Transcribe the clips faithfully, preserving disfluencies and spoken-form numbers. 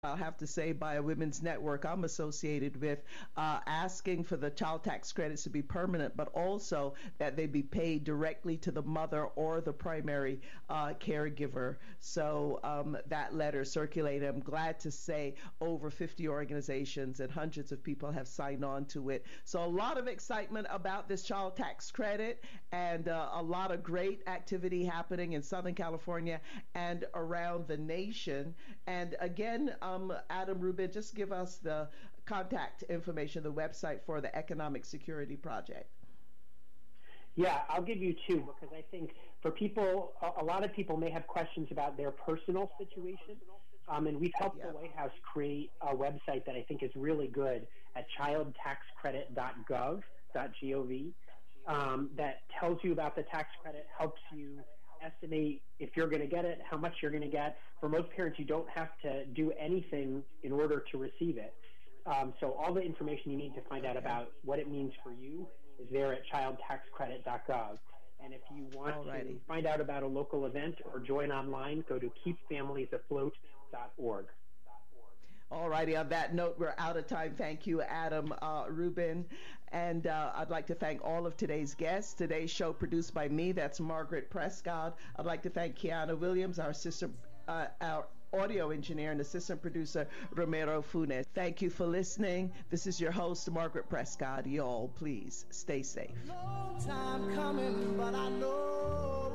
I'll have to say, by a women's network I'm associated with, uh, asking for the child tax credits to be permanent, but also that they be paid directly to the mother or the primary uh, caregiver. So um, that letter circulated. I'm glad to say over fifty organizations and hundreds of people have signed on to it. So a lot of excitement about this child tax credit, and uh, a lot of great activity happening in Southern California and around the nation. And again, um, Adam Rubin, just give us the contact information, the website for the Economic Security Project. Yeah, I'll give you two, because I think for people, a, a lot of people may have questions about their personal situation. Um, and we've helped Yep. the White House create a website that I think is really good at child tax credit dot gov, .gov, um, that tells you about the tax credit, helps you estimate if you're going to get it, how much you're going to get. For most parents, you don't have to do anything in order to receive it. Um, so all the information you need to find out about what it means for you is there at child tax credit dot gov. And if you want Alrighty. to find out about a local event or join online, go to keep families afloat dot org. All righty. On that note, we're out of time. Thank you, Adam uh, Rubin. And uh, I'd like to thank all of today's guests. Today's show produced by me. That's Margaret Prescott. I'd like to thank Kiana Williams, our assistant, uh, our audio engineer, and assistant producer Romero Funes. Thank you for listening. This is your host, Margaret Prescott. Y'all, please stay safe. Long time coming, but I know.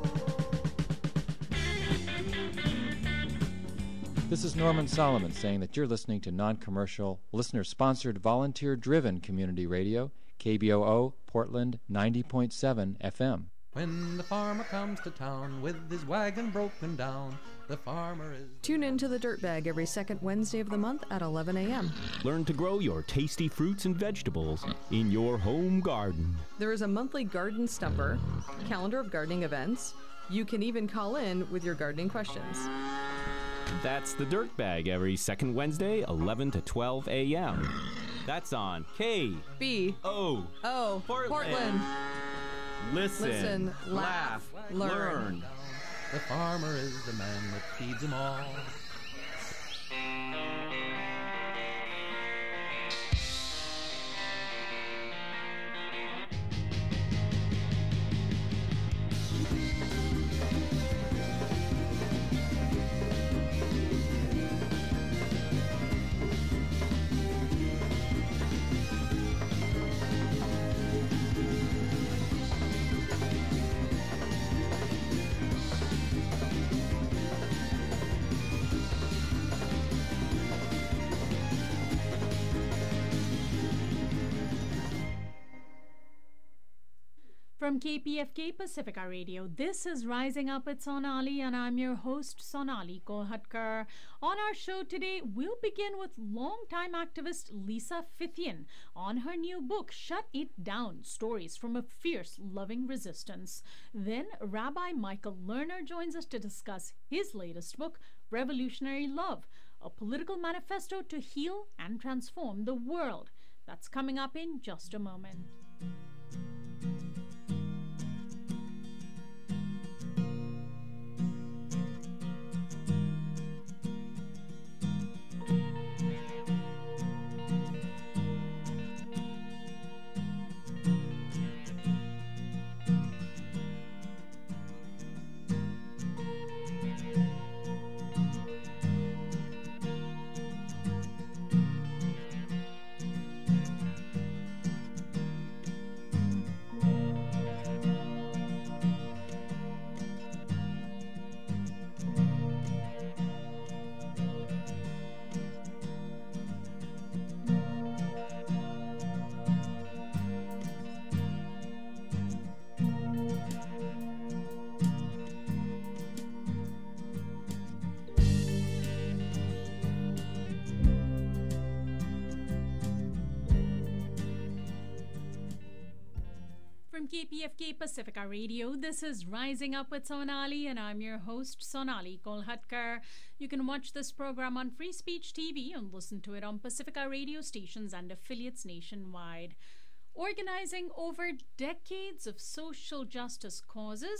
This is Norman Solomon saying that you're listening to non-commercial, listener-sponsored, volunteer-driven community radio, K B O O, Portland, ninety point seven F M. When the farmer comes to town with his wagon broken down, the farmer is... Tune in to The Dirtbag every second Wednesday of the month at eleven a.m. Learn to grow your tasty fruits and vegetables in your home garden. There is a monthly garden stumper, calendar of gardening events. You can even call in with your gardening questions. That's The Dirtbag every second Wednesday, eleven to twelve a.m. That's on K B O O Portland. Portland. Listen, Listen, laugh, learn. learn. The farmer is the man that feeds them all. From K P F K Pacifica Radio, this is Rising Up with Sonali, and I'm your host, Sonali Kolhatkar. On our show today, we'll begin with longtime activist Lisa Fithian on her new book, Shut It Down, Stories from a Fierce Loving Resistance. Then Rabbi Michael Lerner joins us to discuss his latest book, Revolutionary Love, a political manifesto to heal and transform the world. That's coming up in just a moment. From K P F K Pacifica Radio, this is Rising Up with Sonali, and I'm your host, Sonali Kolhatkar. You can watch this program on Free Speech T V and listen to it on Pacifica radio stations and affiliates nationwide. Organizing over decades of social justice causes,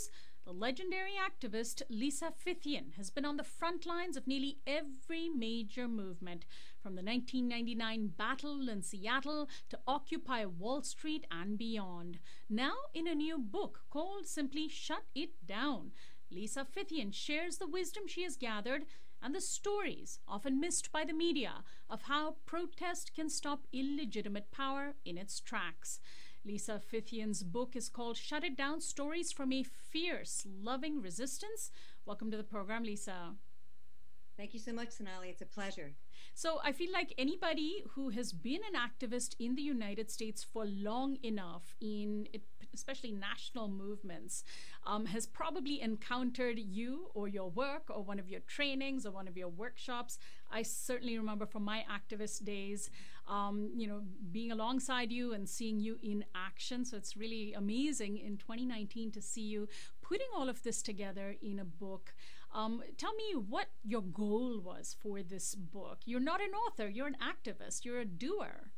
The legendary activist Lisa Fithian has been on the front lines of nearly every major movement, from the nineteen ninety-nine battle in Seattle to Occupy Wall Street and beyond. Now in a new book called simply Shut It Down, Lisa Fithian shares the wisdom she has gathered and the stories, often missed by the media, of how protest can stop illegitimate power in its tracks. Lisa Fithian's book is called Shut It Down, Stories from a Fierce, Loving Resistance. Welcome to the program, Lisa. Thank you so much, Sonali. It's a pleasure. So I feel like anybody who has been an activist in the United States for long enough, in it, especially national movements, um, has probably encountered you or your work or one of your trainings or one of your workshops. I certainly remember from my activist days, um, you know, being alongside you and seeing you in action. So it's really amazing in twenty nineteen to see you putting all of this together in a book. Um, tell me what your goal was for this book. You're not an author, you're an activist, you're a doer.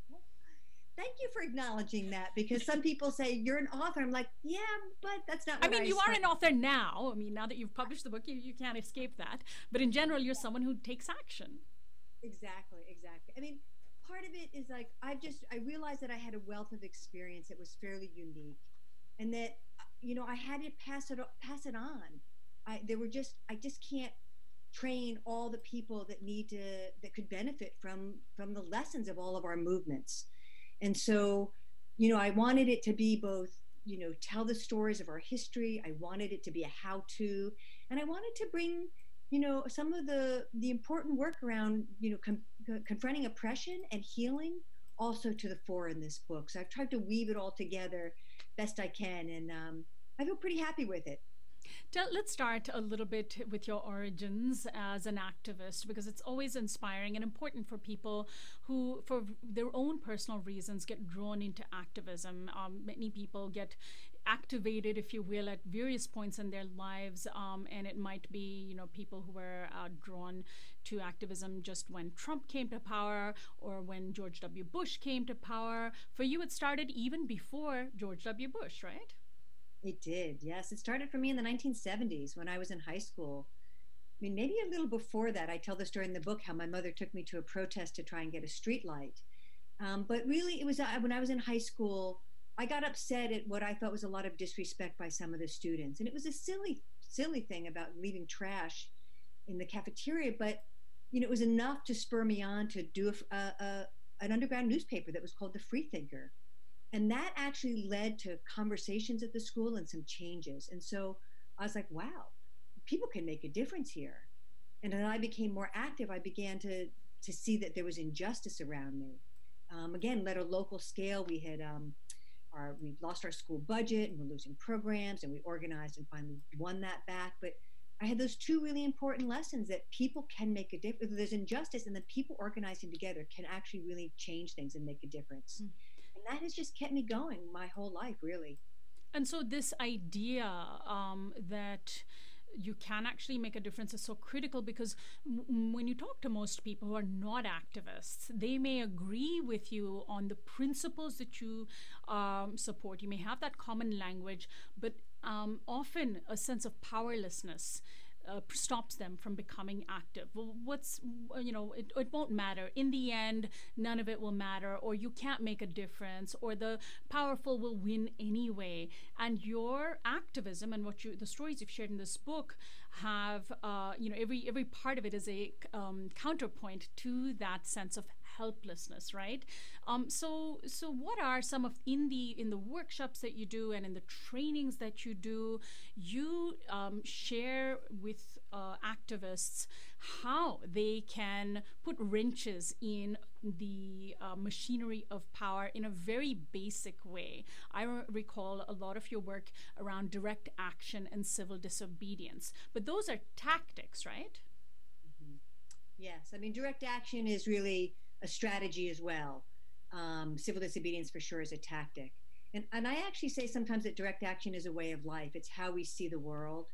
Thank you for acknowledging that, because some people say you're an author. I'm like, yeah, but that's not what I mean, I you said. are an author now. I mean, now that you've published the book, you, you can't escape that. But in general, you're someone who takes action. Exactly, exactly. I mean, part of it is like, I've just, I realized that I had a wealth of experience that was fairly unique, and that, you know, I had to pass it, pass it on. I, there were just, I just can't train all the people that need to, that could benefit from, from the lessons of all of our movements. And so, you know, I wanted it to be both, you know, tell the stories of our history. I wanted it to be a how-to, and I wanted to bring, you know, some of the, the important work around, you know, com- confronting oppression and healing also to the fore in this book. So I've tried to weave it all together best I can, and um, I feel pretty happy with it. Tell, let's start a little bit with your origins as an activist, because it's always inspiring and important for people who, for their own personal reasons, get drawn into activism. Um, many people get activated, if you will, at various points in their lives, um, and it might be, you know, people who were uh, drawn to activism just when Trump came to power or when George W. Bush came to power. For you, it started even before George W. Bush, right? It did, yes. It started for me in the nineteen seventies when I was in high school. I mean, maybe a little before that. I tell the story in the book how my mother took me to a protest to try and get a street light. Um, but really, it was uh, when I was in high school, I got upset at what I thought was a lot of disrespect by some of the students. And it was a silly, silly thing about leaving trash in the cafeteria. But, you know, it was enough to spur me on to do a, a, a, an underground newspaper that was called The Freethinker. And that actually led to conversations at the school and some changes. And so I was like, wow, people can make a difference here. And as I became more active, I began to, to see that there was injustice around me. Um, again, at a local scale, we had um, our, we lost our school budget and we're losing programs, and we organized and finally won that back. But I had those two really important lessons that people can make a difference. There's injustice, and then people organizing together can actually really change things and make a difference. Mm. And that has just kept me going my whole life, really. And so this idea um, that you can actually make a difference is so critical, because m- when you talk to most people who are not activists, they may agree with you on the principles that you um, support. You may have that common language, but um, often a sense of powerlessness Uh, stops them from becoming active. Well, what's, you know, it, it won't matter. In the end, none of it will matter, or you can't make a difference, or the powerful will win anyway. And your activism and what you, the stories you've shared in this book have, uh, you know, every every part of it is a um, counterpoint to that sense of helplessness, right? Um, so, so what are some of in the in the workshops that you do and in the trainings that you do? You um, share with uh, activists how they can put wrenches in the uh, machinery of power in a very basic way. I re- recall a lot of your work around direct action and civil disobedience, but those are tactics, right? Mm-hmm. Yes, I mean, direct action is really a strategy as well. Um, civil disobedience for sure is a tactic. And, and I actually say sometimes that direct action is a way of life. It's how we see the world.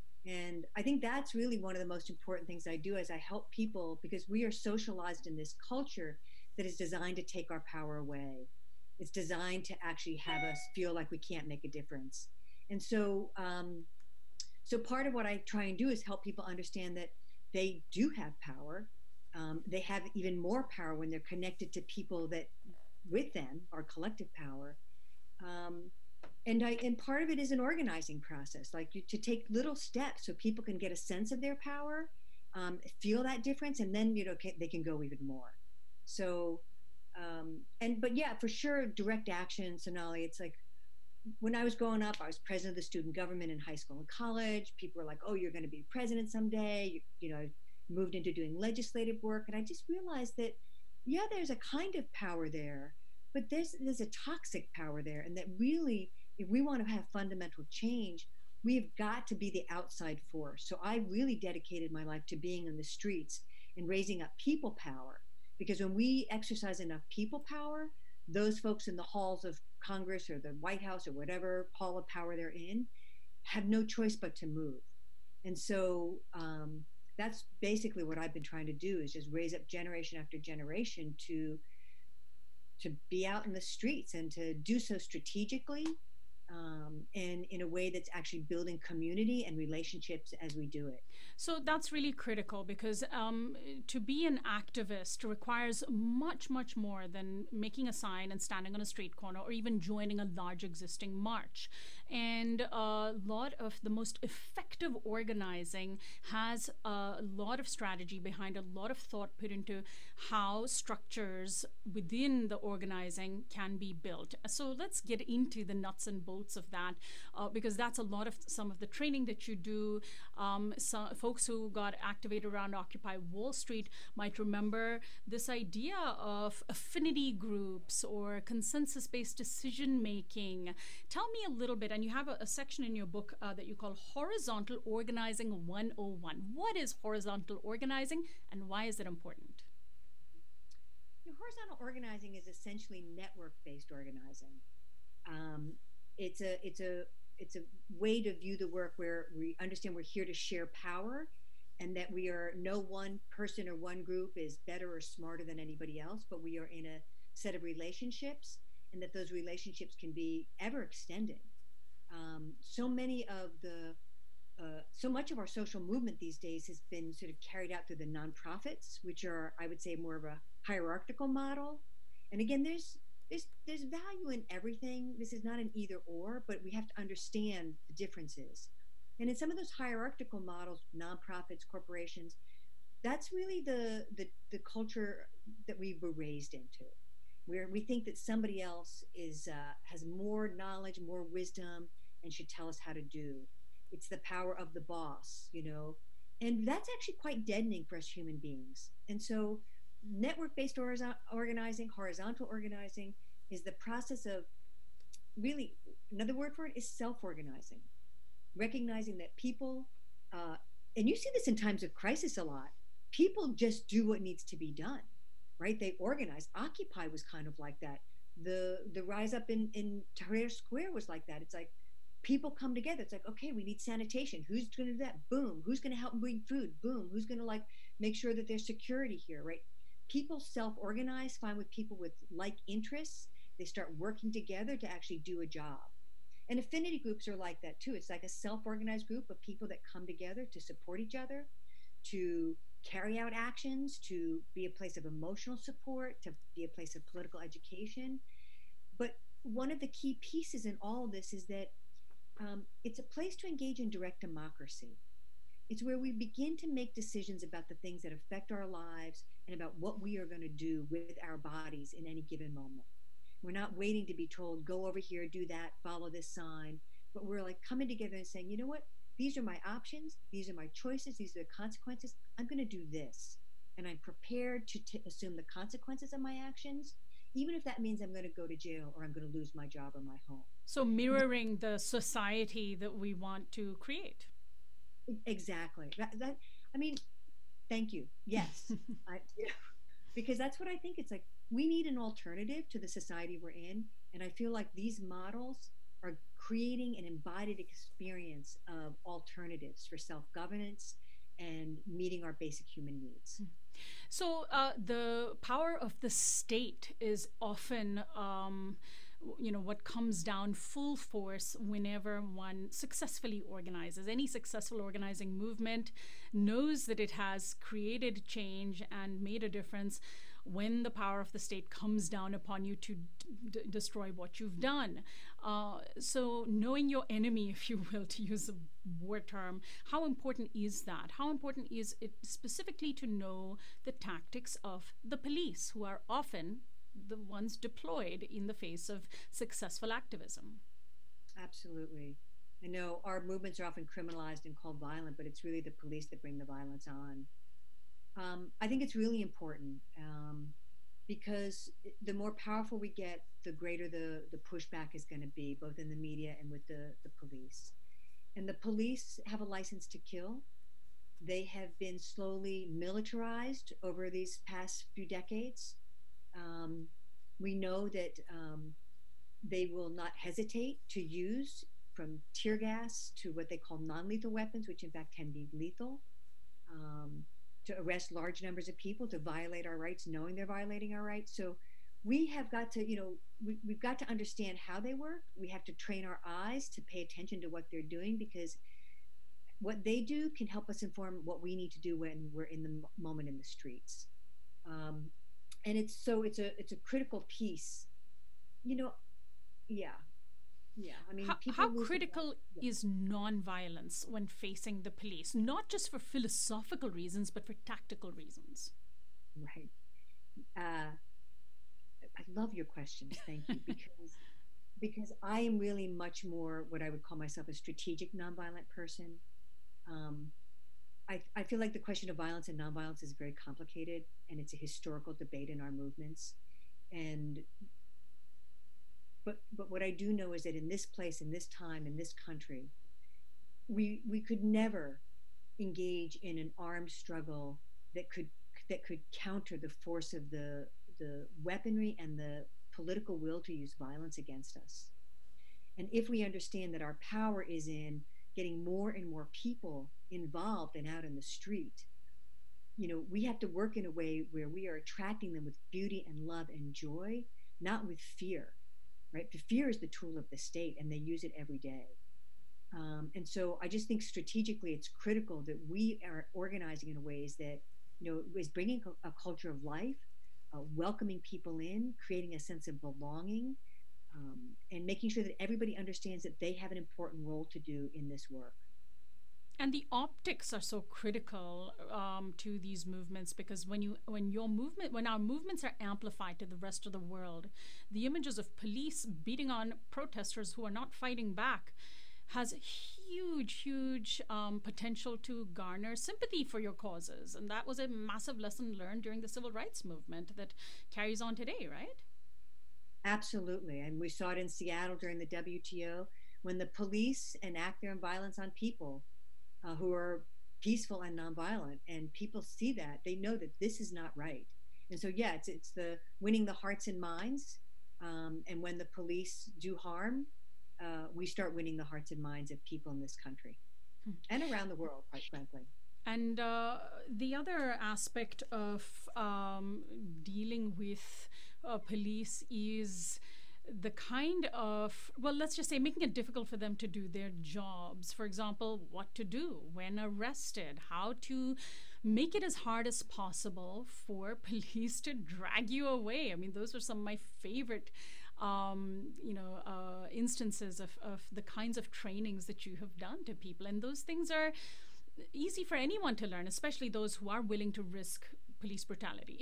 And I think that's really one of the most important things I do, is I help people, because we are socialized in this culture that is designed to take our power away. It's designed to actually have us feel like we can't make a difference. And so um, so part of what I try and do is help people understand that they do have power. Um, they have even more power when they're connected to people that with them are collective power. Um, and I, and part of it is an organizing process, like you, to take little steps so people can get a sense of their power, um, feel that difference, and then, you know, can, they can go even more. So, um, and, but yeah, for sure, direct action, Sonali, it's like, when I was growing up, I was president of the student government in high school and college. People were like, oh, you're going to be president someday. You, you know, moved into doing legislative work. And I just realized that, yeah, there's a kind of power there, but there's, there's a toxic power there. And that really, if we want to have fundamental change, we've got to be the outside force. So I really dedicated my life to being on the streets and raising up people power. Because when we exercise enough people power, those folks in the halls of Congress or the White House or whatever hall of power they're in have no choice but to move. And so um, that's basically what I've been trying to do, is just raise up generation after generation to to be out in the streets and to do so strategically um, and in a way that's actually building community and relationships as we do it. So that's really critical, because um, to be an activist requires much, much more than making a sign and standing on a street corner or even joining a large existing march. And a lot of the most effective organizing has a lot of strategy behind, a lot of thought put into how structures within the organizing can be built. So let's get into the nuts and bolts of that, uh, because that's a lot of some of the training that you do. Um, so folks who got activated around Occupy Wall Street might remember this idea of affinity groups or consensus-based decision-making. Tell me a little bit, and you have a, a section in your book uh, that you call Horizontal Organizing one oh one. What is horizontal organizing, and why is it important? You know, horizontal organizing is essentially network-based organizing. Um, it's a it's a it's a way to view the work where we understand we're here to share power, and that we are, no one person or one group is better or smarter than anybody else, but we are in a set of relationships, and that those relationships can be ever extended. Um, so many of the, uh, so much of our social movement these days has been sort of carried out through the nonprofits, which are, I would say, more of a hierarchical model. And again, there's There's, there's value in everything. This is not an either or, but we have to understand the differences. And in some of those hierarchical models, nonprofits, corporations, that's really the, the, the culture that we were raised into, where we think that somebody else is uh, has more knowledge, more wisdom, and should tell us how to do. It's the power of the boss, you know, and that's actually quite deadening for us human beings. And so network-based organizing, horizontal organizing, is the process of really, another word for it is self-organizing, recognizing that people, uh, and you see this in times of crisis a lot, people just do what needs to be done, right? They organize. Occupy was kind of like that. The the rise up in, in Tahrir Square was like that. It's like people come together. It's like, okay, we need sanitation. Who's going to do that? Boom. Who's going to help bring food? Boom. Who's going to like make sure that there's security here, right? People self-organize, find with people with like interests. They start working together to actually do a job. And affinity groups are like that too. It's like a self-organized group of people that come together to support each other, to carry out actions, to be a place of emotional support, to be a place of political education. But one of the key pieces in all of this is that um, it's a place to engage in direct democracy. It's where we begin to make decisions about the things that affect our lives and about what we are going to do with our bodies in any given moment. We're not waiting to be told, go over here, do that, follow this sign, but we're like coming together and saying, you know what, these are my options, these are my choices, these are the consequences, I'm going to do this. And I'm prepared to t- assume the consequences of my actions, even if that means I'm going to go to jail or I'm going to lose my job or my home. So mirroring the society that we want to create. Exactly. That, that I mean, thank you. Yes. I, yeah. Because that's what I think. It's like, we need an alternative to the society we're in. And I feel like these models are creating an embodied experience of alternatives for self-governance and meeting our basic human needs. So uh, the power of the state is often um, you know, what comes down full force whenever one successfully organizes. Any successful organizing movement knows that it has created change and made a difference when the power of the state comes down upon you to d- destroy what you've done. Uh, so knowing your enemy, if you will, to use a war term, how important is that? How important is it specifically to know the tactics of the police, who are often the ones deployed in the face of successful activism? Absolutely. I know our movements are often criminalized and called violent, but it's really the police that bring the violence on. Um, I think it's really important um, because the more powerful we get, the greater the, the pushback is going to be, both in the media and with the, the police. And the police have a license to kill. They have been slowly militarized over these past few decades. Um, we know that um, they will not hesitate to use, from tear gas to what they call non-lethal weapons, which in fact can be lethal, um, to arrest large numbers of people, to violate our rights, knowing they're violating our rights. So we have got to, you know, we, we've got to understand how they work. We have to train our eyes to pay attention to what they're doing, because what they do can help us inform what we need to do when we're in the m- moment in the streets. Um, and it's so it's a it's a critical piece, you know. Yeah, yeah. I mean, how, people how lose critical yeah. is nonviolence when facing the police, not just for philosophical reasons, but for tactical reasons? Right. Uh, I love your questions. Thank you, because because I am really much more what I would call myself a strategic nonviolent person. Um, I, I feel like the question of violence and nonviolence is very complicated, and it's a historical debate in our movements. And but but what I do know is that in this place, in this time, in this country, we we could never engage in an armed struggle that could that could counter the force of the the weaponry and the political will to use violence against us. And if we understand that our power is in getting more and more people involved and out in the street, you know, we have to work in a way where we are attracting them with beauty and love and joy, not with fear, right? The fear is the tool of the state, and they use it every day. Um, and so I just think strategically it's critical that we are organizing in ways that, you know, is bringing a culture of life, uh, welcoming people in, creating a sense of belonging, um, and making sure that everybody understands that they have an important role to do in this work. And the optics are so critical um, to these movements, because when you when your movement when our movements are amplified to the rest of the world, the images of police beating on protesters who are not fighting back has huge, huge um, potential to garner sympathy for your causes. And that was a massive lesson learned during the civil rights movement that carries on today, right? Absolutely. And we saw it in Seattle during the W T O, when the police enact their violence on people uh, who are peaceful and nonviolent. And people see that. They know that this is not right. And so, yeah, it's, it's the winning the hearts and minds. Um, and when the police do harm, Uh, we start winning the hearts and minds of people in this country hmm. and around the world, quite frankly. And uh, the other aspect of um, dealing with uh, police is the kind of, well, let's just say making it difficult for them to do their jobs. For example, what to do when arrested, how to make it as hard as possible for police to drag you away. I mean, those are some of my favorite Um, you know, uh, instances of, of the kinds of trainings that you have done to people. And those things are easy for anyone to learn, especially those who are willing to risk police brutality.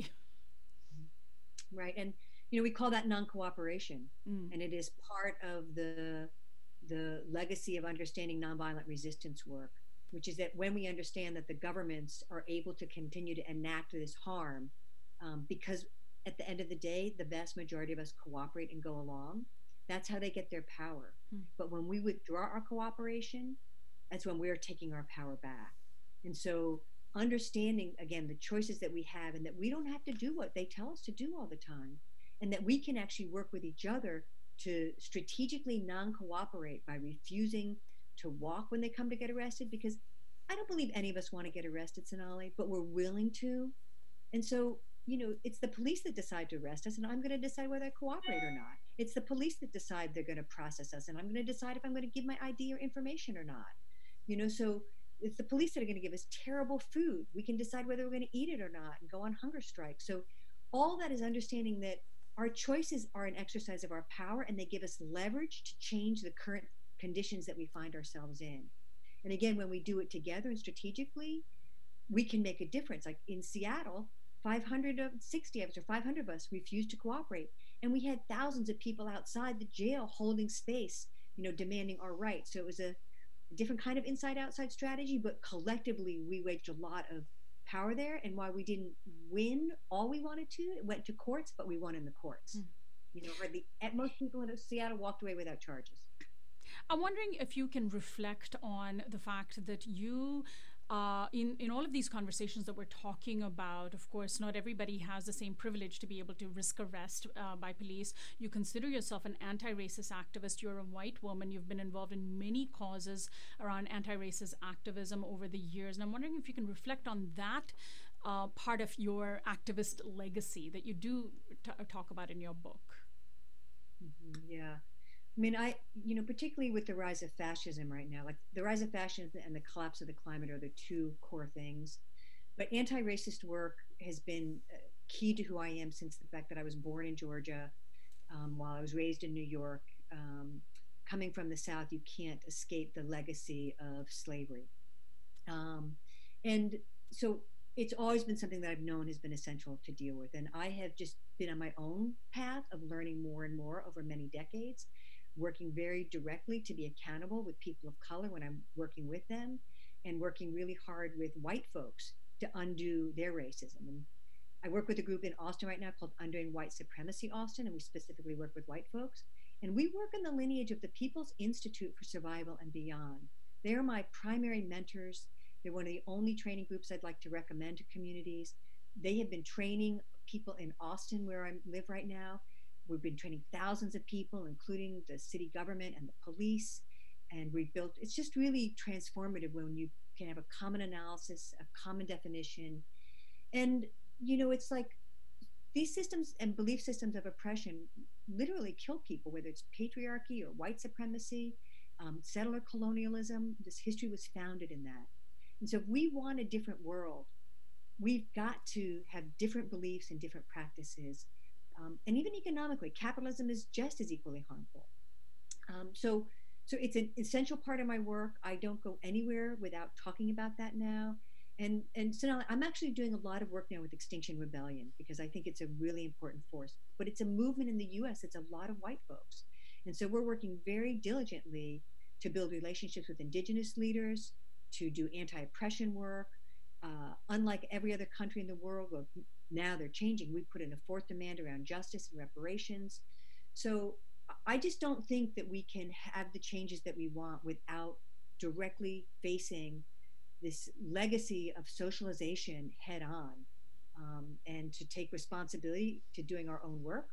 Right. And, you know, we call that non-cooperation. Mm. And it is part of the, the legacy of understanding nonviolent resistance work, which is that when we understand that the governments are able to continue to enact this harm, um, because at the end of the day, the vast majority of us cooperate and go along. That's how they get their power. Hmm. But when we withdraw our cooperation, that's when we're taking our power back. And so understanding, again, the choices that we have, and that we don't have to do what they tell us to do all the time, and that we can actually work with each other to strategically non-cooperate by refusing to walk when they come to get arrested, because I don't believe any of us want to get arrested, Sonali, but we're willing to. And so you know, it's the police that decide to arrest us, and I'm going to decide whether I cooperate or not. It's the police that decide they're going to process us, and I'm going to decide if I'm going to give my I D or information or not. You know, so it's the police that are going to give us terrible food. We can decide whether we're going to eat it or not and go on hunger strike. So all that is understanding that our choices are an exercise of our power, and they give us leverage to change the current conditions that we find ourselves in. And again, when we do it together and strategically, we can make a difference. Like in Seattle, five hundred of sixty of us or five hundred of us refused to cooperate. And we had thousands of people outside the jail holding space, you know, demanding our rights. So it was a different kind of inside-outside strategy, but collectively we waged a lot of power there. And while we didn't win all we wanted to, it went to courts, but we won in the courts. Mm. You know, hardly, at most people in Seattle walked away without charges. I'm wondering if you can reflect on the fact that you, uh, in, in all of these conversations that we're talking about, of course, not everybody has the same privilege to be able to risk arrest uh, by police. You consider yourself an anti-racist activist. You're a white woman. You've been involved in many causes around anti-racist activism over the years. And I'm wondering if you can reflect on that uh, part of your activist legacy that you do t- talk about in your book. Mm-hmm, yeah. I mean, I, you know, particularly with the rise of fascism right now, like the rise of fascism and the collapse of the climate are the two core things. But anti-racist work has been key to who I am since the fact that I was born in Georgia, um, while I was raised in New York. Um, coming from the South, you can't escape the legacy of slavery. Um, and so it's always been something that I've known has been essential to deal with. And I have just been on my own path of learning more and more over many decades, working very directly to be accountable with people of color when I'm working with them, and working really hard with white folks to undo their racism. And I work with a group in Austin right now called Undoing White Supremacy Austin, and we specifically work with white folks. And we work in the lineage of the People's Institute for Survival and Beyond. They're my primary mentors. They're one of the only training groups I'd like to recommend to communities. They have been training people in Austin, where I live right now. We've been training thousands of people, including the city government and the police. And we've built, it's just really transformative when you can have a common analysis, a common definition. And, you know, it's like these systems and belief systems of oppression literally kill people, whether it's patriarchy or white supremacy, um, settler colonialism. This history was founded in that. And so if we want a different world, we've got to have different beliefs and different practices. Um, and even economically, capitalism is just as equally harmful. Um, so, so it's an essential part of my work. I don't go anywhere without talking about that now. And, and so now I'm actually doing a lot of work now with Extinction Rebellion, because I think it's a really important force. But it's a movement in the U S. It's a lot of white folks. And so we're working very diligently to build relationships with indigenous leaders, to do anti-oppression work. Uh, unlike every other country in the world, well, now they're changing. We put in a fourth demand around justice and reparations. So I just don't think that we can have the changes that we want without directly facing this legacy of socialization head on, um, and to take responsibility to doing our own work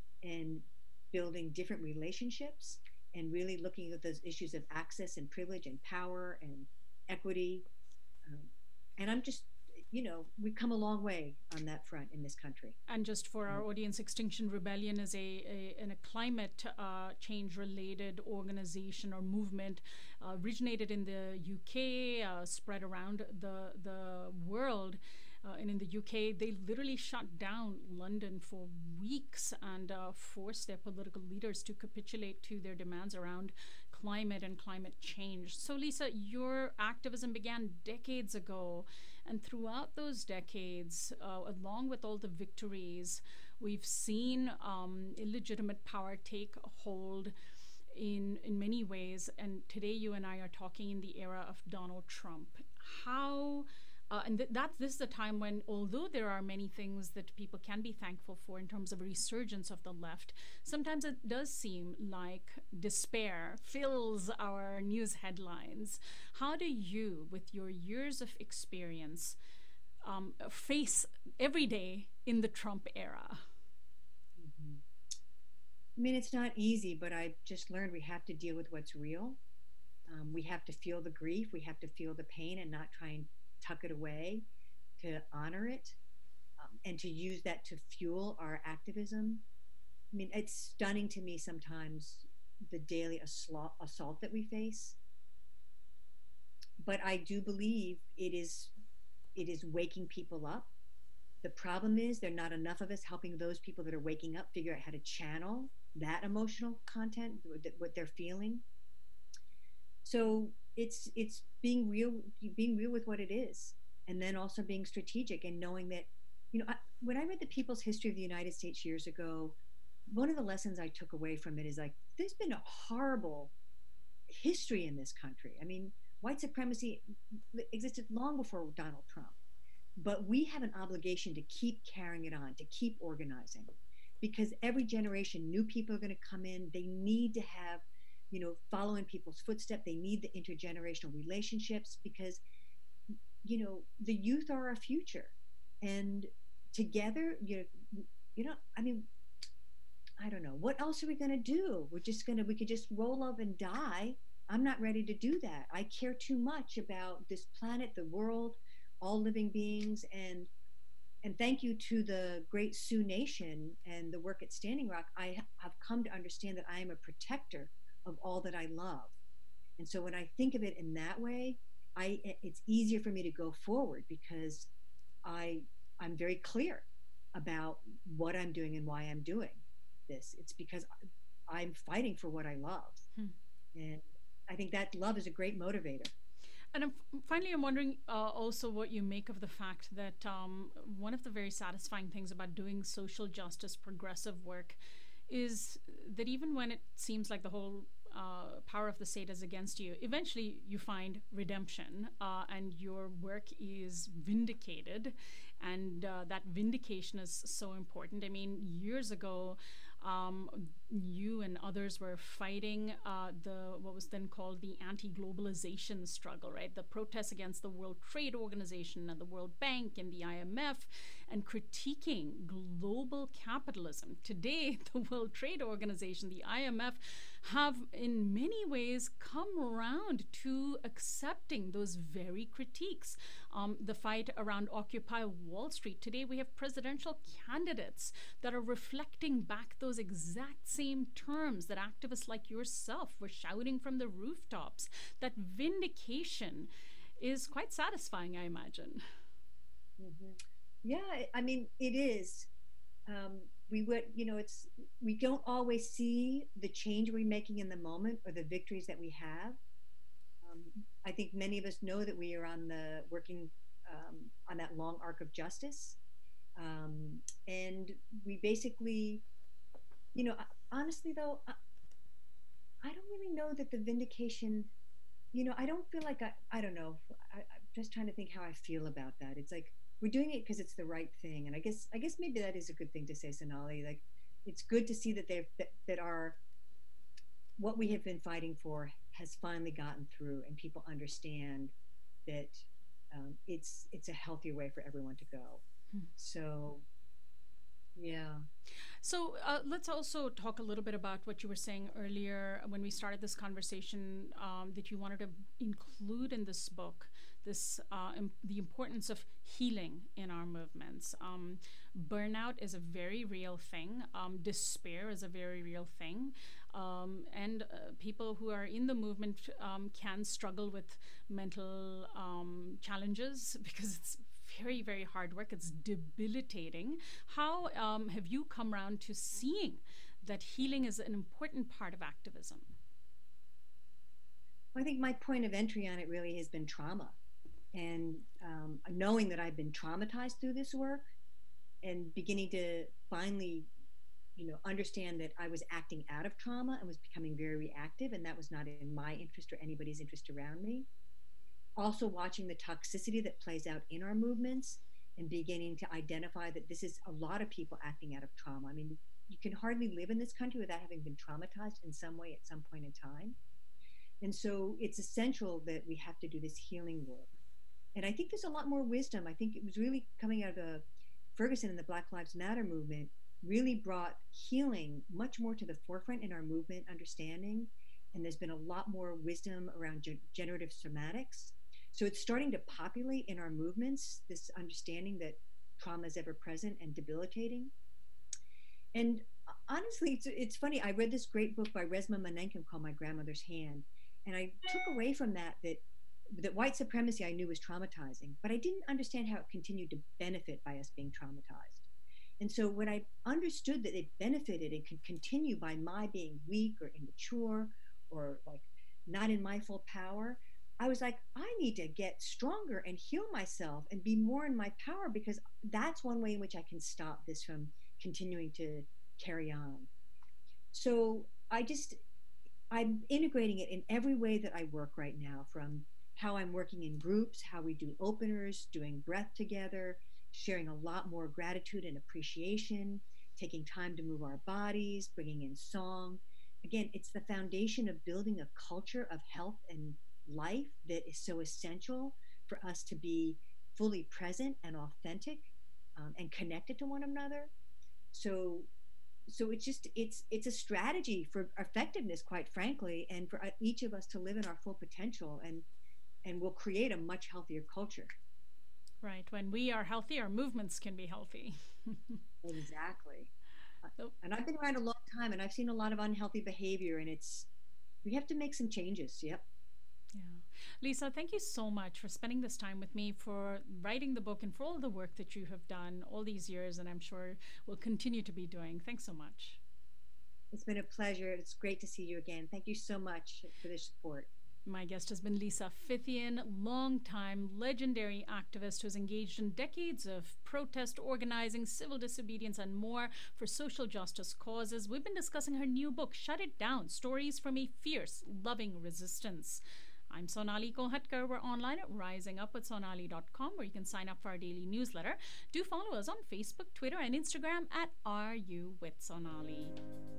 and building different relationships, and really looking at those issues of access and privilege and power and equity. Um, and I'm just, you know, we've come a long way on that front in this country. And just for our audience, Extinction Rebellion is a, a, in a climate uh, change related organization or movement, uh, originated in the U K, uh, spread around the, the world. Uh, and in the U K, they literally shut down London for weeks and uh, forced their political leaders to capitulate to their demands around climate and climate change. So, Lisa, your activism began decades ago. And throughout those decades, uh, along with all the victories, we've seen um, illegitimate power take hold in, in many ways. And today you and I are talking in the era of Donald Trump. How... Uh, and th- that this is a time when, although there are many things that people can be thankful for in terms of a resurgence of the left, sometimes it does seem like despair fills our news headlines. How do you, with your years of experience, um, face every day in the Trump era? Mm-hmm. I mean, it's not easy, but I just learned we have to deal with what's real. Um, we have to feel the grief. We have to feel the pain and not try and tuck it away, to honor it. Uh, um, and to use that to fuel our activism. I mean, it's stunning to me sometimes the daily assault, assault that we face. But I do believe it is it is waking people up. The problem is there are not enough of us helping those people that are waking up figure out how to channel that emotional content, what they're feeling. So it's it's being real, being real with what it is, and then also being strategic and knowing that, you know, I, when I read the People's History of the United States years ago, one of the lessons I took away from it is like, there's been a horrible history in this country. I mean, white supremacy existed long before Donald Trump, but we have an obligation to keep carrying it on, to keep organizing, because every generation, new people are going to come in. They need to have, you know, follow in people's footsteps. They need the intergenerational relationships because, you know, the youth are our future. And together, you know, you know, I mean, I don't know. What else are we going to do? We're just going to, we could just roll up and die. I'm not ready to do that. I care too much about this planet, the world, all living beings. And and thank you to the great Sioux Nation and the work at Standing Rock, I have come to understand that I am a protector of all that I love. And so when I think of it in that way, I it's easier for me to go forward because I I'm very clear about what I'm doing and why I'm doing this. It's because I'm fighting for what I love. Hmm. And I think that love is a great motivator. And I'm, finally, I'm wondering uh, also what you make of the fact that um, one of the very satisfying things about doing social justice, progressive work, is that even when it seems like the whole uh, power of the state is against you, eventually you find redemption uh, and your work is vindicated. And uh, that vindication is so important. I mean, years ago, Um, you and others were fighting uh, the what was then called the anti-globalization struggle, right? The protests against the World Trade Organization and the World Bank and the I M F, and critiquing global capitalism. Today, the World Trade Organization, the I M F, have in many ways come around to accepting those very critiques. Um, the fight around Occupy Wall Street. Today, we have presidential candidates that are reflecting back those exact same terms that activists like yourself were shouting from the rooftops. That vindication is quite satisfying, I imagine. Mm-hmm. Yeah, I mean, it is. Um, we would, you know, it's, we don't always see the change we're making in the moment or the victories that we have. Um, I think many of us know that we are on the working um, on that long arc of justice. Um, and we basically, you know, honestly though, I, I don't really know that the vindication, you know, I don't feel like I, I don't know. I, I'm just trying to think how I feel about that. It's like, we're doing it because it's the right thing. And I guess, I guess maybe that is a good thing to say, Sonali. Like, it's good to see that they've, that, that our, what we have been fighting for has finally gotten through and people understand that um, it's, it's a healthier way for everyone to go. Hmm. So, yeah. So uh, let's also talk a little bit about what you were saying earlier when we started this conversation, um, that you wanted to include in this book this uh, im- the importance of healing in our movements. Um, burnout is a very real thing. Um, despair is a very real thing. Um, and uh, people who are in the movement um, can struggle with mental um, challenges because it's very, very hard work. It's debilitating. How um, have you come around to seeing that healing is an important part of activism? I think my point of entry on it really has been trauma. And um, knowing that I've been traumatized through this work and beginning to finally, you know, understand that I was acting out of trauma and was becoming very reactive, and that was not in my interest or anybody's interest around me. Also watching the toxicity that plays out in our movements and beginning to identify that this is a lot of people acting out of trauma. I mean, you can hardly live in this country without having been traumatized in some way at some point in time. And so it's essential that we have to do this healing work. And I think there's a lot more wisdom. I think it was really coming out of Ferguson and the Black Lives Matter movement really brought healing much more to the forefront in our movement understanding. And there's been a lot more wisdom around ge- generative somatics. So it's starting to populate in our movements, this understanding that trauma is ever present and debilitating. And honestly, it's, it's funny. I read this great book by Resmaa Menakem called My Grandmother's Hand. And I took away from that that that white supremacy I knew was traumatizing, but I didn't understand how it continued to benefit by us being traumatized. And so when I understood that it benefited and could continue by my being weak or immature or like not in my full power, I was like, I need to get stronger and heal myself and be more in my power, because that's one way in which I can stop this from continuing to carry on. So I just, I'm integrating it in every way that I work right now, from how I'm working in groups, how we do openers, doing breath together, sharing a lot more gratitude and appreciation, taking time to move our bodies, bringing in song. Again, it's the foundation of building a culture of health and life that is so essential for us to be fully present and authentic um, and connected to one another. So So it's just, it's it's a strategy for effectiveness, quite frankly, and for each of us to live in our full potential, and and we'll create a much healthier culture. Right. When we are healthy, our movements can be healthy. Exactly. So, and I've been around a long time, and I've seen a lot of unhealthy behavior, and it's, we have to make some changes. Yep. Yeah. Lisa, thank you so much for spending this time with me, for writing the book, and for all the work that you have done all these years, and I'm sure will continue to be doing. Thanks so much. It's been a pleasure. It's great to see you again. Thank you so much for the support. My guest has been Lisa Fithian, longtime legendary activist who's engaged in decades of protest, organizing, civil disobedience, and more for social justice causes. We've been discussing her new book, Shut It Down, Stories from a Fierce, Loving Resistance. I'm Sonali Kolhatkar. We're online at rising up with sonali dot com, where you can sign up for our daily newsletter. Do follow us on Facebook, Twitter, and Instagram at Are You With Sonali.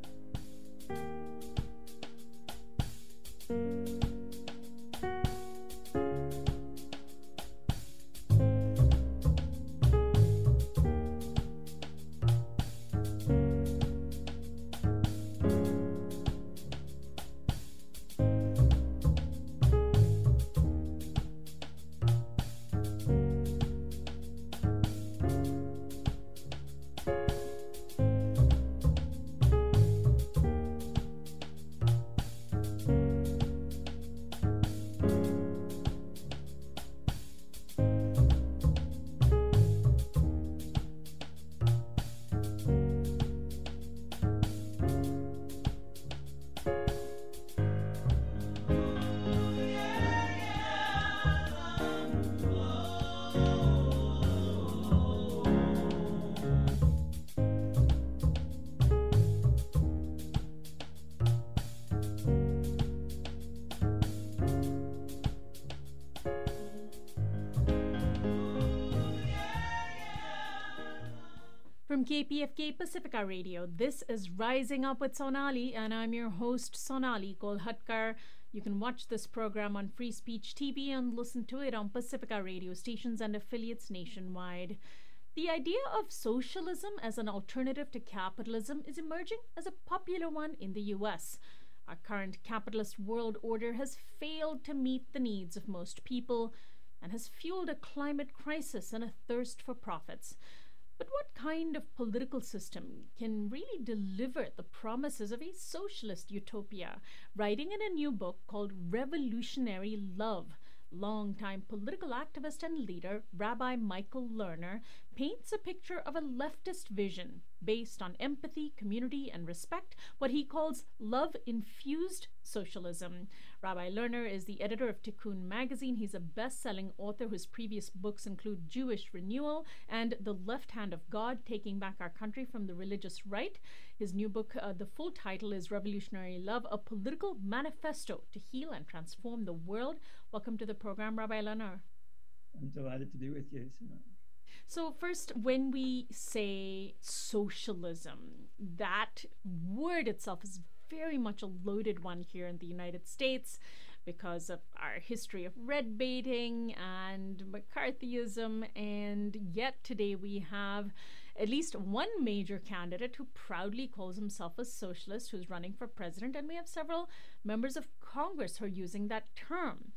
From K P F K Pacifica Radio, this is Rising Up with Sonali, and I'm your host, Sonali Kolhatkar. You can watch this program on Free Speech T V and listen to it on Pacifica radio stations and affiliates nationwide. The idea of socialism as an alternative to capitalism is emerging as a popular one in the U S. Our current capitalist world order has failed to meet the needs of most people and has fueled a climate crisis and a thirst for profits. But what kind of political system can really deliver the promises of a socialist utopia? Writing in a new book called Revolutionary Love, longtime political activist and leader Rabbi Michael Lerner paints a picture of a leftist vision based on empathy, community, and respect, what he calls love-infused socialism. Rabbi Lerner is the editor of Tikkun magazine. He's a best-selling author whose previous books include Jewish Renewal and The Left Hand of God, Taking Back Our Country from the Religious Right. His new book, uh, the full title is Revolutionary Love, a political manifesto to heal and transform the world. Welcome to the program, Rabbi Lerner. I'm delighted to be with you. So first, when we say socialism, that word itself is very much a loaded one here in the United States because of our history of red baiting and McCarthyism, and yet today we have at least one major candidate who proudly calls himself a socialist who's running for president, and we have several members of Congress who are using that term.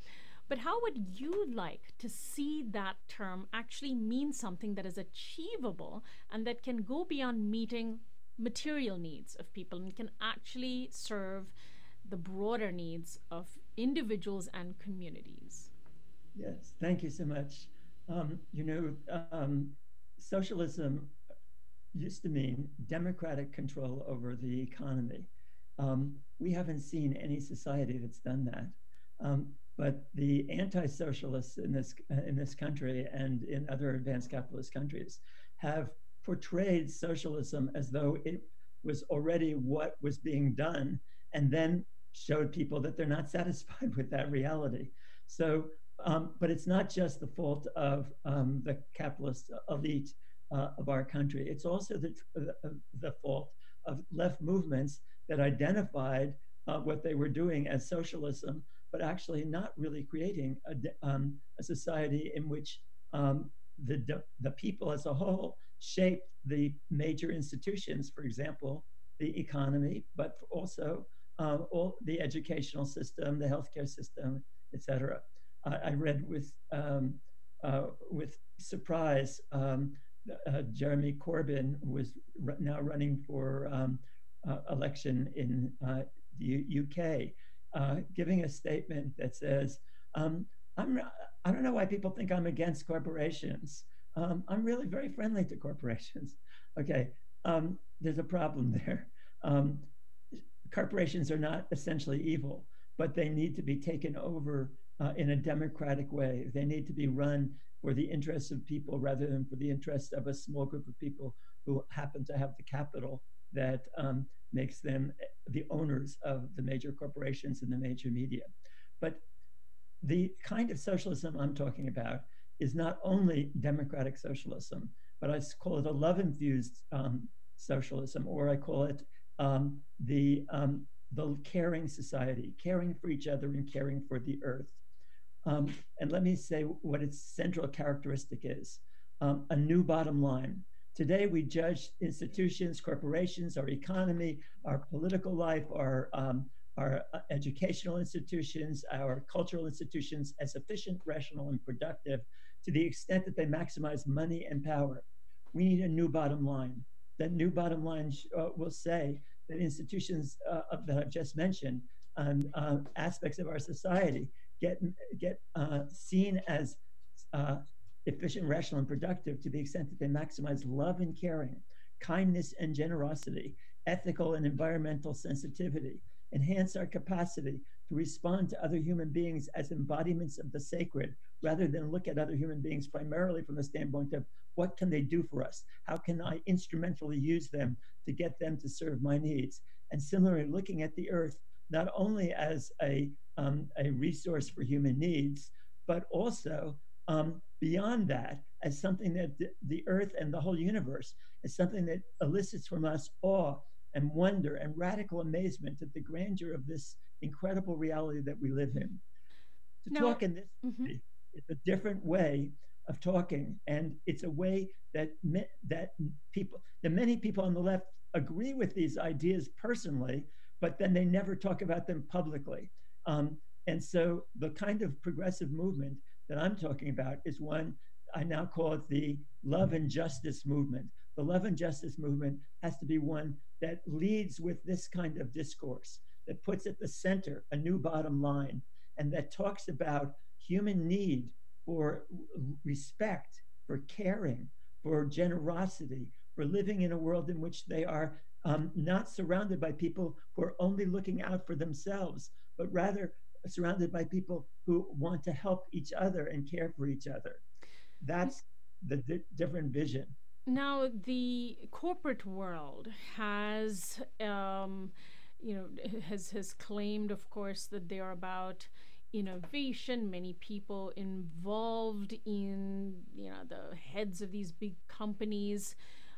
But how would you like to see that term actually mean something that is achievable and that can go beyond meeting material needs of people and can actually serve the broader needs of individuals and communities? Yes, thank you so much. Um, you know, um, socialism used to mean democratic control over the economy. Um, we haven't seen any society that's done that. Um, but the anti-socialists in this uh, in this country and in other advanced capitalist countries have portrayed socialism as though it was already what was being done, and then showed people that they're not satisfied with that reality. So, um, but it's not just the fault of um, the capitalist elite uh, of our country. It's also the, the, the fault of left movements that identified uh, what they were doing as socialism, but actually not really creating a, um, a society in which um, the, the people as a whole shaped the major institutions, for example, the economy, but also uh, all the educational system, the healthcare system, et cetera. Uh, I read with, um, uh, with surprise, um, uh, Jeremy Corbyn was r- now running for um, uh, election in uh, the U- U K, uh, giving a statement that says, um, I'm, I don't know why people think I'm against corporations. Um, I'm really very friendly to corporations. Okay, um, there's a problem there. Um, corporations are not essentially evil, but they need to be taken over uh, in a democratic way. They need to be run for the interests of people rather than for the interests of a small group of people who happen to have the capital that um, makes them the owners of the major corporations and the major media. But the kind of socialism I'm talking about is not only democratic socialism, but I call it a love-infused um, socialism, or I call it um, the, um, the caring society, caring for each other and caring for the earth. Um, and let me say what its central characteristic is, um, a new bottom line. Today, we judge institutions, corporations, our economy, our political life, our, um, our educational institutions, our cultural institutions as efficient, rational, and productive to the extent that they maximize money and power. We need a new bottom line. That new bottom line uh, will say that institutions uh, that I've just mentioned, um, uh, aspects of our society, get, get uh, seen as uh, efficient, rational, and productive to the extent that they maximize love and caring, kindness and generosity, ethical and environmental sensitivity, enhance our capacity to respond to other human beings as embodiments of the sacred, rather than look at other human beings primarily from the standpoint of what can they do for us? How can I instrumentally use them to get them to serve my needs? And similarly, looking at the earth, not only as a, um, a resource for human needs, but also um, beyond that, as something that the, the earth and the whole universe is something that elicits from us awe and wonder and radical amazement at the grandeur of this incredible reality that we live in. To Now, talk in this mm-hmm. way, it's a different way of talking, and it's a way that me, that people, that many people on the left agree with these ideas personally, but then they never talk about them publicly. Um, and so the kind of progressive movement that I'm talking about is one, I now call it the love and justice movement. The love and justice movement has to be one that leads with this kind of discourse, that puts at the center a new bottom line, and that talks about human need for respect, for caring, for generosity, for living in a world in which they are um, not surrounded by people who are only looking out for themselves, but rather surrounded by people who want to help each other and care for each other. That's the di- different vision. Now, the corporate world has, um, you know, has has claimed, of course, that they are about innovation. Many people involved in, you know, the heads of these big companies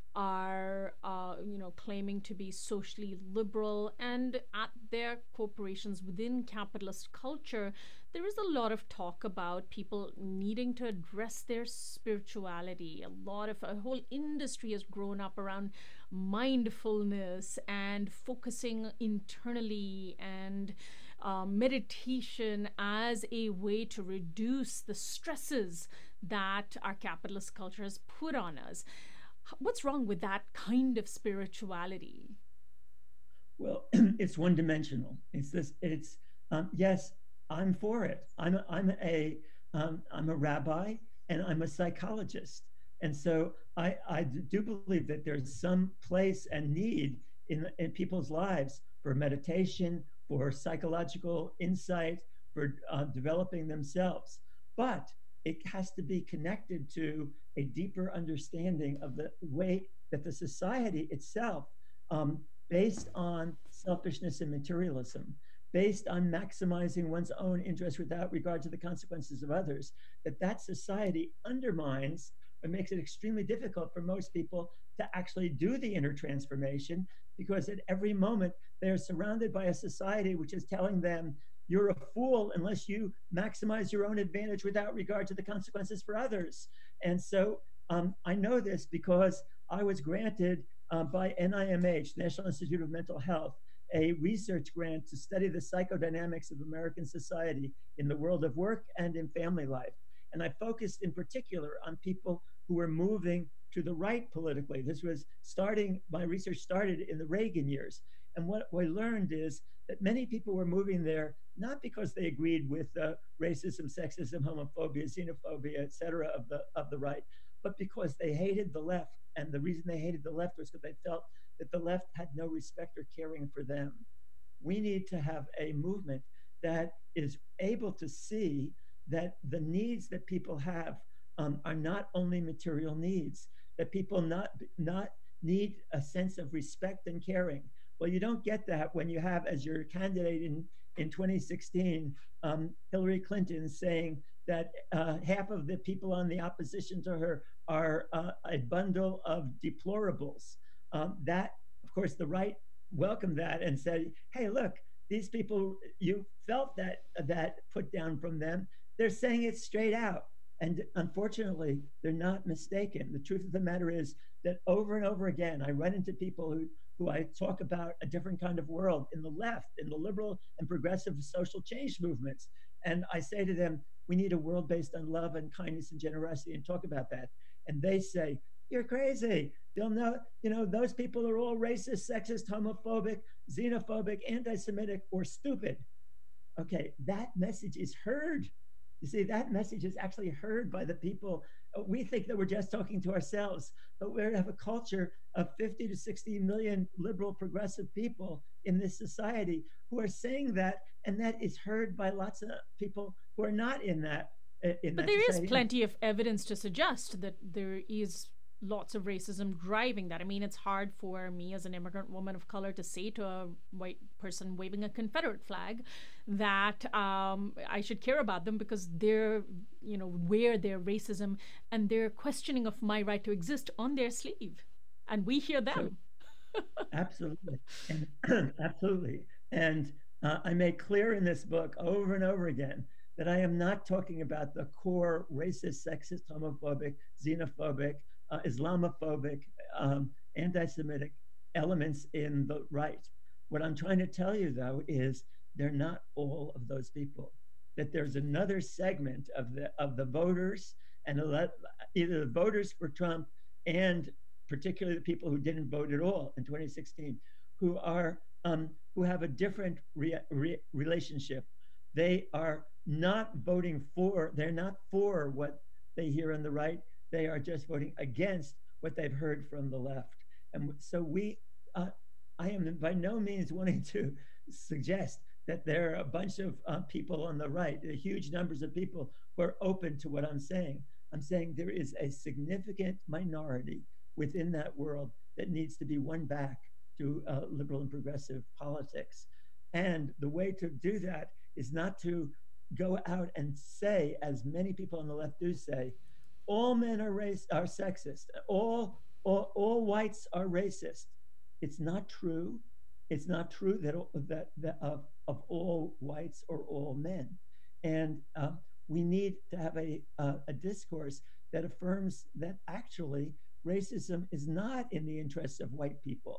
are, uh, you know, claiming to be socially liberal, and at their corporations within capitalist culture, there is a lot of talk about people needing to address their spirituality. A lot of a whole industry has grown up around mindfulness and focusing internally and uh, meditation as a way to reduce the stresses that our capitalist culture has put on us. What's wrong with that kind of spirituality? Well, it's one-dimensional. It's this. It's um, yes, I'm for it. I'm a, I'm a um, I'm a rabbi and I'm a psychologist, and so I I do believe that there's some place and need in in people's lives for meditation, for psychological insight, for uh, developing themselves. But it has to be connected to a deeper understanding of the way that the society itself, um, based on selfishness and materialism, based on maximizing one's own interest without regard to the consequences of others, that that society undermines and makes it extremely difficult for most people to actually do the inner transformation, because at every moment they're surrounded by a society which is telling them, you're a fool unless you maximize your own advantage without regard to the consequences for others. And so um, I know this because I was granted uh, by N I M H, National Institute of Mental Health, a research grant to study the psychodynamics of American society in the world of work and in family life. And I focused in particular on people who were moving to the right politically. This was starting, my research started in the Reagan years. And what I learned is that many people were moving there not because they agreed with uh, racism, sexism, homophobia, xenophobia, et cetera, of the, of the right, but because they hated the left. And the reason they hated the left was because they felt that the left had no respect or caring for them. We need to have a movement that is able to see that the needs that people have um, are not only material needs, that people not, not need a sense of respect and caring. Well, you don't get that when you have as your candidate in, in twenty sixteen, um, Hillary Clinton saying that uh, half of the people on the opposition to her are uh, a bundle of deplorables. Um, that, of course, the right welcomed that and said, hey, look, these people, you felt that, that put down from them. They're saying it straight out. And unfortunately, they're not mistaken. The truth of the matter is that over and over again, I run into people who, who I talk about a different kind of world in the left, in the liberal and progressive social change movements. And I say to them, we need a world based on love and kindness and generosity, and talk about that. And they say, you're crazy. They'll know, you know, those people are all racist, sexist, homophobic, xenophobic, anti-Semitic, or stupid. Okay, that message is heard. You see, that message is actually heard by the people. We think that we're just talking to ourselves, but we have a culture of fifty to sixty million liberal progressive people in this society who are saying that, and that is heard by lots of people who are not in that. In but that there society. is plenty of evidence to suggest that there is lots of racism driving that. I mean, it's hard for me as an immigrant woman of color to say to a white person waving a Confederate flag that um, I should care about them because they're, you know, wear their racism and their questioning of my right to exist on their sleeve. And we hear them. So, absolutely. And, absolutely. And uh, I made clear in this book over and over again that I am not talking about the core racist, sexist, homophobic, xenophobic, uh, Islamophobic, um, anti-Semitic elements in the right. What I'm trying to tell you, though, is they're not all of those people. That there's another segment of the of the voters, and either the voters for Trump and particularly the people who didn't vote at all in twenty sixteen, who are um, who have a different re re relationship. They are not voting for, they're not for what they hear on the right. They are just voting against what they've heard from the left. And so we, uh, I am by no means wanting to suggest that there are a bunch of uh, people on the right, huge numbers of people who are open to what I'm saying. I'm saying there is a significant minority within that world that needs to be won back to uh, liberal and progressive politics. And the way to do that is not to go out and say, as many people on the left do say, all men are race are sexist, all, all, all whites are racist. It's not true. It's not true that, that, that of, of all whites or all men. And uh, we need to have a, uh, a discourse that affirms that actually racism is not in the interests of white people.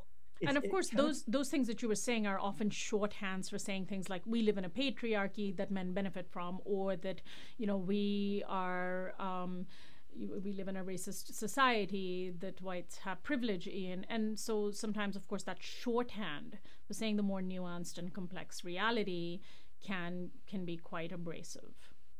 And of course, those those things that you were saying are often shorthands for saying things like we live in a patriarchy that men benefit from, or that, you know, we are um, we live in a racist society that whites have privilege in. And so sometimes, of course, that shorthand for saying the more nuanced and complex reality can can be quite abrasive.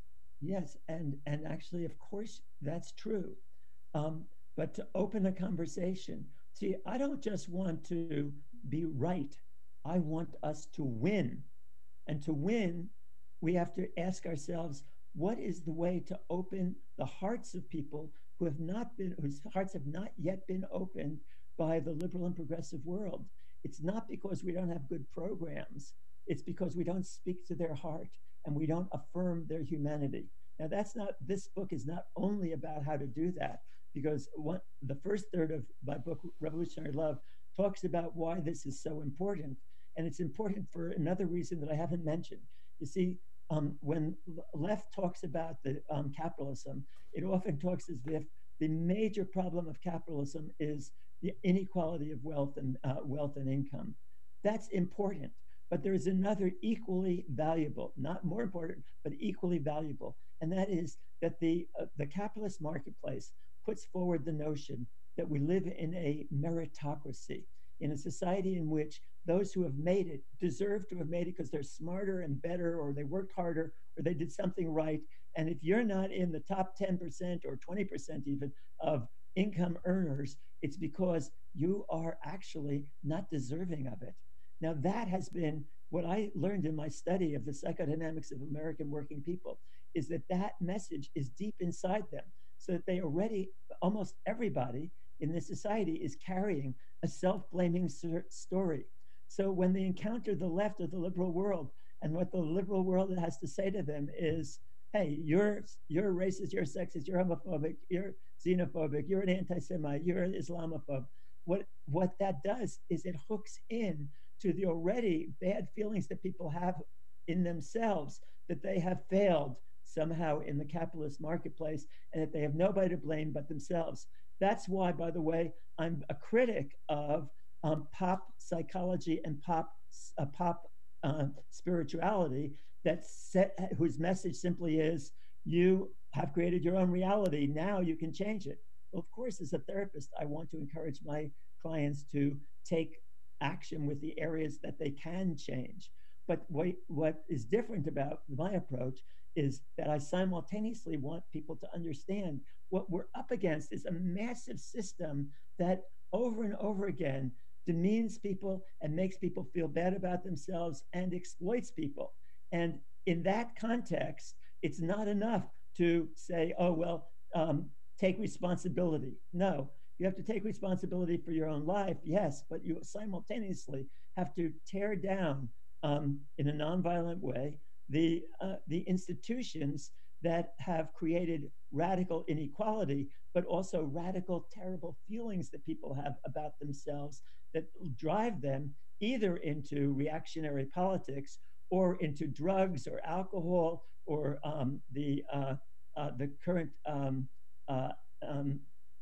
Yes, and and actually, of course, that's true. Um, but to open a conversation, see, I don't just want to be right. I want us to win. And to win, we have to ask ourselves, what is the way to open the hearts of people who have not been, whose hearts have not yet been opened by the liberal and progressive world? It's not because we don't have good programs. It's because we don't speak to their heart and we don't affirm their humanity. Now, that's not, this book is not only about how to do that, because one, the first third of my book, Revolutionary Love, talks about why this is so important. And it's important for another reason that I haven't mentioned. You see, um, when left talks about the um, capitalism, it often talks as if the major problem of capitalism is the inequality of wealth and uh, wealth and income. That's important, but there is another equally valuable, not more important, but equally valuable, and that is that the uh, the capitalist marketplace puts forward the notion that we live in a meritocracy, in a society in which those who have made it deserve to have made it because they're smarter and better, or they worked harder, or they did something right. And if you're not in the top ten percent or twenty percent even of income earners, it's because you are actually not deserving of it. Now, that has been what I learned in my study of the psychodynamics of American working people, is that that message is deep inside them, so that they already, almost everybody in this society is carrying a self-blaming story. So when they encounter the left or the liberal world, and what the liberal world has to say to them is, hey, you're you're racist, you're sexist, you're homophobic, you're xenophobic, you're an anti-Semite, you're an Islamophobe. What, what that does is it hooks in to the already bad feelings that people have in themselves, that they have failed somehow in the capitalist marketplace, and that they have nobody to blame but themselves. That's why, by the way, I'm a critic of um, pop psychology and pop uh, pop uh, spirituality that set, whose message simply is, you have created your own reality, now you can change it. Well, of course, as a therapist, I want to encourage my clients to take action with the areas that they can change. But what, what is different about my approach is that I simultaneously want people to understand what we're up against is a massive system that over and over again demeans people and makes people feel bad about themselves and exploits people. And in that context, it's not enough to say, oh, well, um, take responsibility. No, you have to take responsibility for your own life, yes, but you simultaneously have to tear down um, in a nonviolent way the uh, the institutions that have created radical inequality, but also radical, terrible feelings that people have about themselves that drive them either into reactionary politics or into drugs or alcohol or um, the uh, uh, the current um, uh, um,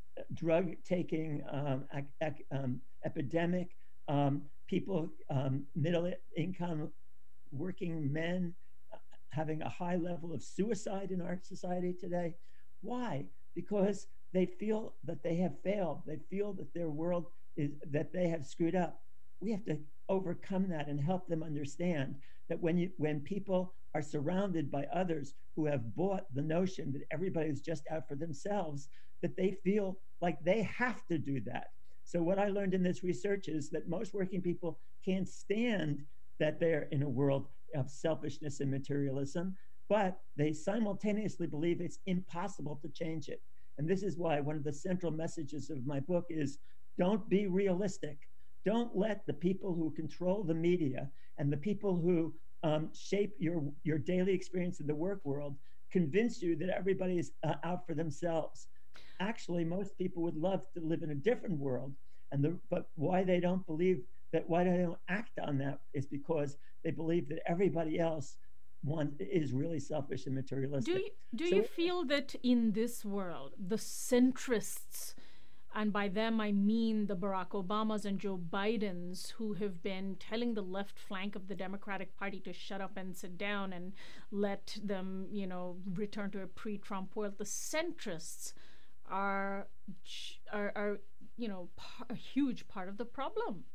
drug-taking um, ec- um, epidemic. Um, people, um, middle-income working men, having a high level of suicide in our society today. Why? Because they feel that they have failed. They feel that their world is, that they have screwed up. We have to overcome that and help them understand that when you, when people are surrounded by others who have bought the notion that everybody's just out for themselves, that they feel like they have to do that. So what I learned in this research is that most working people can't stand that they're in a world of selfishness and materialism, but they simultaneously believe it's impossible to change it. And this is why one of the central messages of my book is, don't be realistic. Don't let the people who control the media and the people who um, shape your, your daily experience in the work world convince you that everybody is uh, out for themselves. Actually, most people would love to live in a different world, and the, but why they don't believe that, why they don't act on that is because they believe that everybody else want, is really selfish and materialistic. Do you, do so, you feel that in this world, the centrists And by them, I mean the Barack Obamas and Joe Bidens, who have been telling the left flank of the Democratic Party to shut up and sit down and let them, you know, return to a pre-Trump world. The centrists are, are, are you know, a huge part of the problem.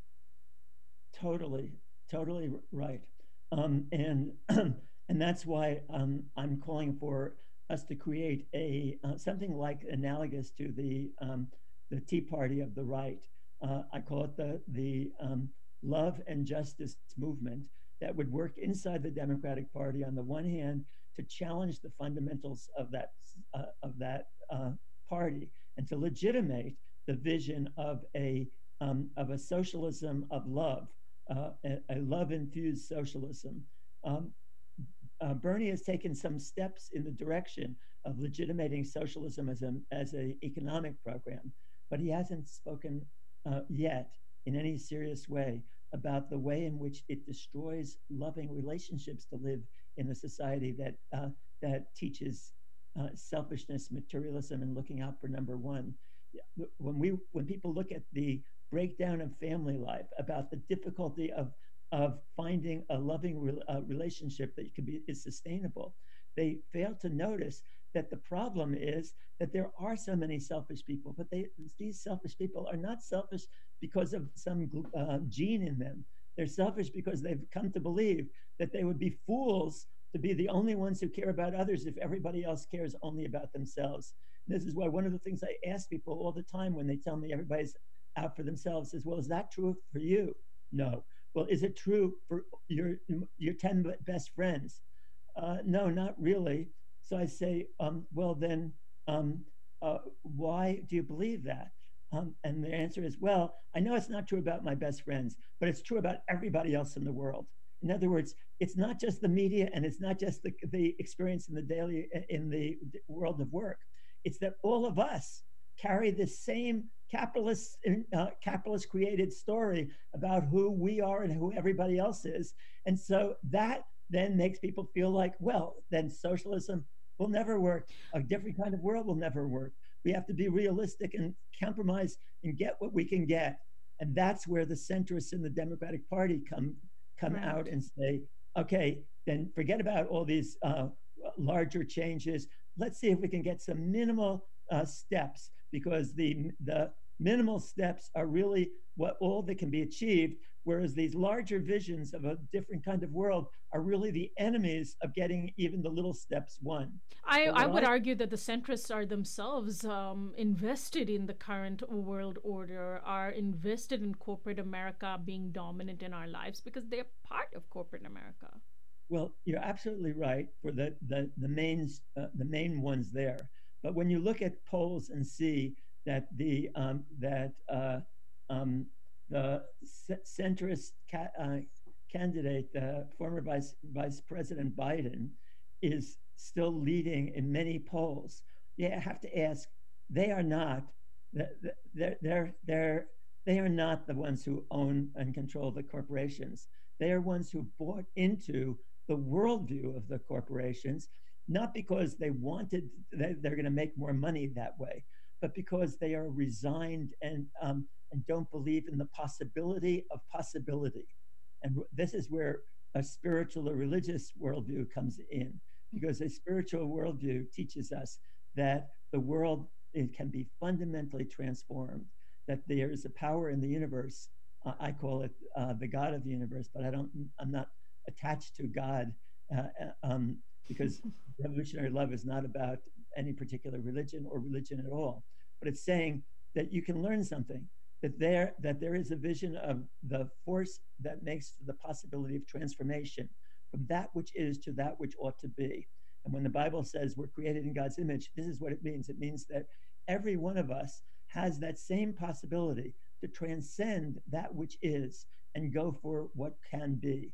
Totally, totally right. Um, and and that's why um, I'm calling for us to create a uh, something like analogous to the um, the Tea Party of the right. Uh, I call it the the um, love and justice movement that would work inside the Democratic Party on the one hand to challenge the fundamentals of that uh, of that uh, party and to legitimate the vision of a um, of a socialism of love, uh, a, a love-infused socialism. Um, uh, Bernie has taken some steps in the direction of legitimating socialism as a as an economic program, but he hasn't spoken uh, yet in any serious way about the way in which it destroys loving relationships to live in a society that uh, that teaches uh, selfishness, materialism, and looking out for number one. When we when people look at the breakdown of family life, about the difficulty of of finding a loving re, uh, relationship that can be is sustainable, they fail to notice that the problem is that there are so many selfish people, but they these selfish people are not selfish because of some uh, gene in them. They're selfish because they've come to believe that they would be fools to be the only ones who care about others if everybody else cares only about themselves. And this is why one of the things I ask people all the time when they tell me everybody's out for themselves is, well, is that true for you? No. Well, is it true for your your ten best friends? Uh, no, not really. So I say, um, well, then um, uh, why do you believe that? Um, and the answer is, well, I know it's not true about my best friends, but it's true about everybody else in the world. In other words, it's not just the media and it's not just the, the experience in the daily, in the world of work. It's that all of us carry the same capitalist, uh, capitalist created story about who we are and who everybody else is. And so that then makes people feel like, well, then socialism will never work. A different kind of world will never work. We have to be realistic and compromise and get what we can get. And that's where the centrists in the Democratic Party come come right. out and say, okay, then forget about all these uh, larger changes. Let's see if we can get some minimal uh, steps, because the the minimal steps are really what all that can be achieved, whereas these larger visions of a different kind of world are really the enemies of getting even the little steps won. I, I would I, argue that the centrists are themselves um, invested in the current world order, are invested in corporate America being dominant in our lives because they're part of corporate America. Well, you're absolutely right for the, the, the, main, uh, the main ones there. But when you look at polls and see that the um, that uh, um, the centrist ca- uh, candidate, uh, former Vice Vice President Biden, is still leading in many polls, you have to ask: they are not they're they're they're they are not the ones who own and control the corporations. They are ones who bought into the worldview of the corporations, not because they wanted they, they're going to make more money that way, but because they are resigned and um, and don't believe in the possibility of possibility. And this is where a spiritual or religious worldview comes in, because a spiritual worldview teaches us that the world it can be fundamentally transformed, that there is a power in the universe. Uh, I call it uh, the God of the universe, but I don't. I'm not attached to God uh, um, because revolutionary love is not about any particular religion or religion at all. But it's saying that you can learn something, that there that there is a vision of the force that makes the possibility of transformation from that which is to that which ought to be. And when the Bible says we're created in God's image, this is what it means. It means that every one of us has that same possibility to transcend that which is and go for what can be.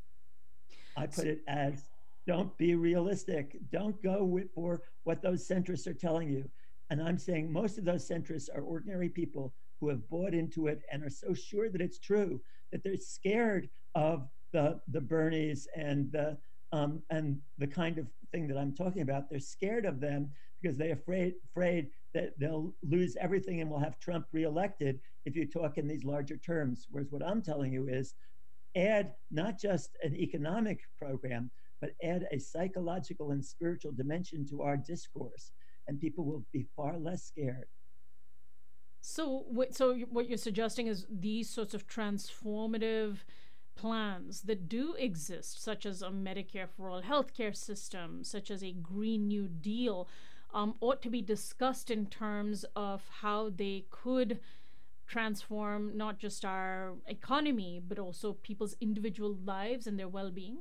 I put it as, don't be realistic. Don't go with, for what those centrists are telling you. And I'm saying most of those centrists are ordinary people who have bought into it and are so sure that it's true that they're scared of the the Bernies and the um, and the kind of thing that I'm talking about. They're scared of them because they're afraid afraid that they'll lose everything and we'll have Trump reelected if you talk in these larger terms. Whereas what I'm telling you is add not just an economic program, but add a psychological and spiritual dimension to our discourse, and people will be far less scared. So, so what you're suggesting is these sorts of transformative plans that do exist, such as a Medicare for all healthcare system, such as a Green New Deal, um, ought to be discussed in terms of how they could transform not just our economy, but also people's individual lives and their well-being?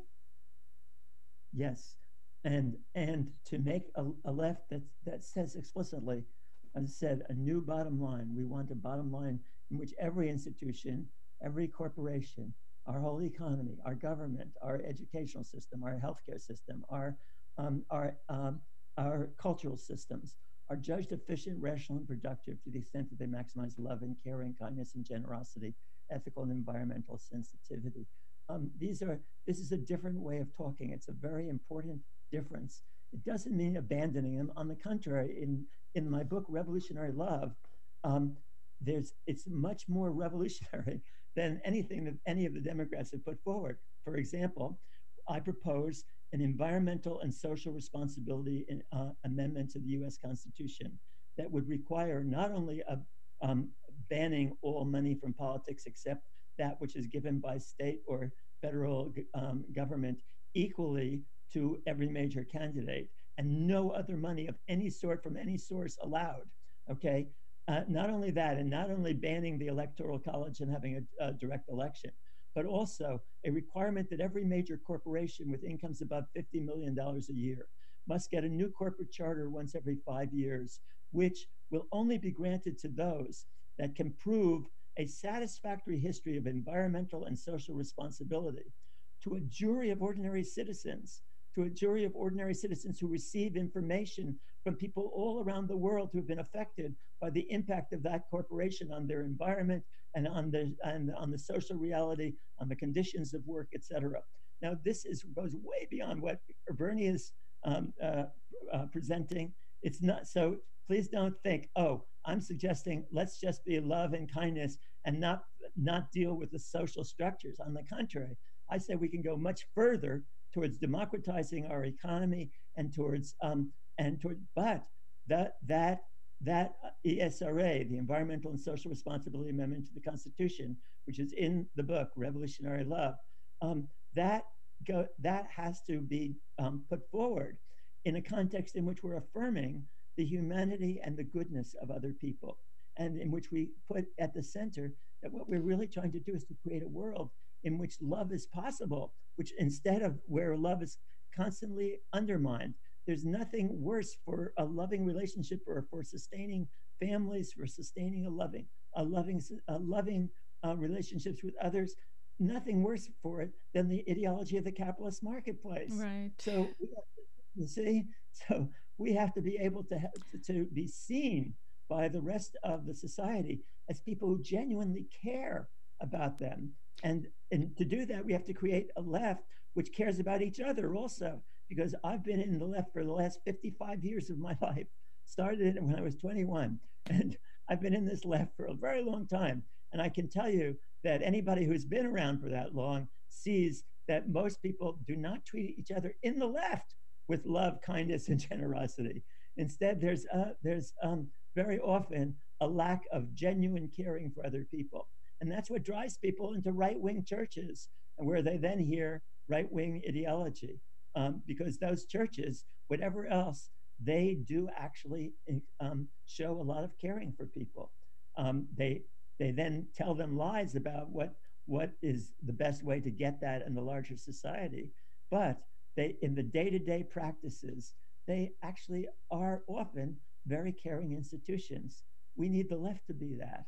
Yes, and and to make a, a left that that says explicitly, as I said, a new bottom line. We want a bottom line in which every institution, every corporation, our whole economy, our government, our educational system, our healthcare system, our um, our um, our cultural systems are judged efficient, rational, and productive to the extent that they maximize love and caring, kindness and generosity, ethical and environmental sensitivity. Um, these are, this is a different way of talking. It's a very important difference. It doesn't mean abandoning them. On the contrary, in, in my book, Revolutionary Love, um, there's, it's much more revolutionary than anything that any of the Democrats have put forward. For example, I propose an environmental and social responsibility in, uh, amendment to the U S Constitution that would require not only a, um, banning all money from politics except that which is given by state or federal um, government equally to every major candidate, and no other money of any sort from any source allowed, okay? Uh, not only that, and not only banning the Electoral College and having a, a direct election, but also a requirement that every major corporation with incomes above fifty million dollars a year must get a new corporate charter once every five years, which will only be granted to those that can prove a satisfactory history of environmental and social responsibility to a jury of ordinary citizens, to a jury of ordinary citizens who receive information from people all around the world who have been affected by the impact of that corporation on their environment and on the and on the social reality, on the conditions of work, et cetera. Now, this is goes way beyond what Bernie is um, uh, uh, presenting. It's not so. Please don't think, oh, I'm suggesting let's just be love and kindness and not not deal with the social structures. On the contrary, I say we can go much further towards democratizing our economy and towards um, and toward. But that that that E S R A, the Environmental and Social Responsibility Amendment to the Constitution, which is in the book Revolutionary Love, um, that go that has to be um, put forward in a context in which we're affirming the humanity and the goodness of other people, and in which we put at the center that what we're really trying to do is to create a world in which love is possible, which instead of where love is constantly undermined. There's nothing worse for a loving relationship or for sustaining families, for sustaining a loving, a loving, a loving uh, relationships with others. Nothing worse for it than the ideology of the capitalist marketplace. Right. So you see, so we have to be able to have, to, to be seen by the rest of the society as people who genuinely care about them. And, and to do that, we have to create a left which cares about each other also. Because I've been in the left for the last fifty-five years of my life. Started it when I was twenty-one. And I've been in this left for a very long time. And I can tell you that anybody who's been around for that long sees that most people do not treat each other in the left with love, kindness, and generosity. Instead, there's, uh, there's um, very often a lack of genuine caring for other people. And that's what drives people into right-wing churches, and where they then hear right-wing ideology. Um, because those churches, whatever else, they do actually um, show a lot of caring for people. Um, they they then tell them lies about what what is the best way to get that in the larger society. But they, in the day-to-day practices, they actually are often very caring institutions. We need the left to be that.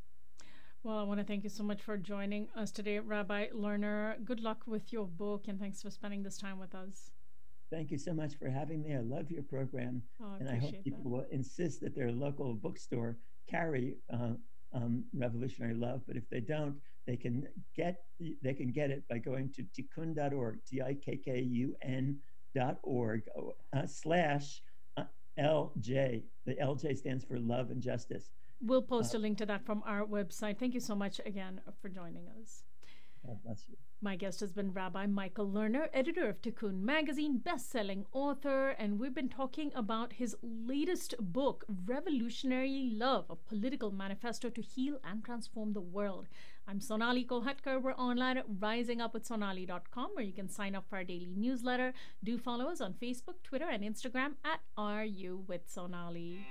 Well, I want to thank you so much for joining us today, Rabbi Lerner. Good luck with your book, and thanks for spending this time with us. Thank you so much for having me. I love your program, oh, I and I hope people that. will insist that their local bookstore carry uh, um, Revolutionary Love. But if they don't, they can get they can get it by going to tikkun dot org, T I K K U N dot org uh, slash uh, L J. The L J stands for Love and Justice. We'll post Uh, a link to that from our website. Thank you so much again for joining us. God bless you. My guest has been Rabbi Michael Lerner, editor of Tikkun Magazine, best-selling author, and we've been talking about his latest book, Revolutionary Love, a political manifesto to heal and transform the world. I'm Sonali Kolhatkar. We're online at rising up with sonali dot com, where you can sign up for our daily newsletter. Do follow us on Facebook, Twitter, and Instagram at Are You With Sonali.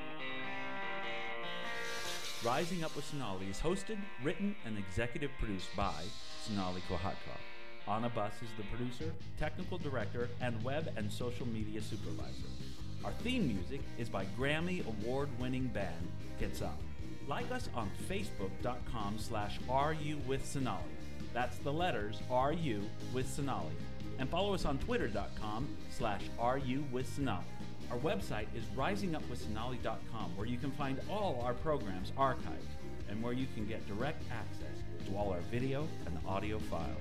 Rising Up with Sonali is hosted, written, and executive produced by Sonali Kolhatkar. Anna Buss is the producer, technical director, and web and social media supervisor. Our theme music is by Grammy Award-winning band Gets Up. Like us on Facebook.com slash RU with Sonali. That's the letters R U with Sonali. And follow us on Twitter.com slash RU with Sonali. Our website is rising up with sonali dot com, where you can find all our programs archived and where you can get direct access to all our video and audio files.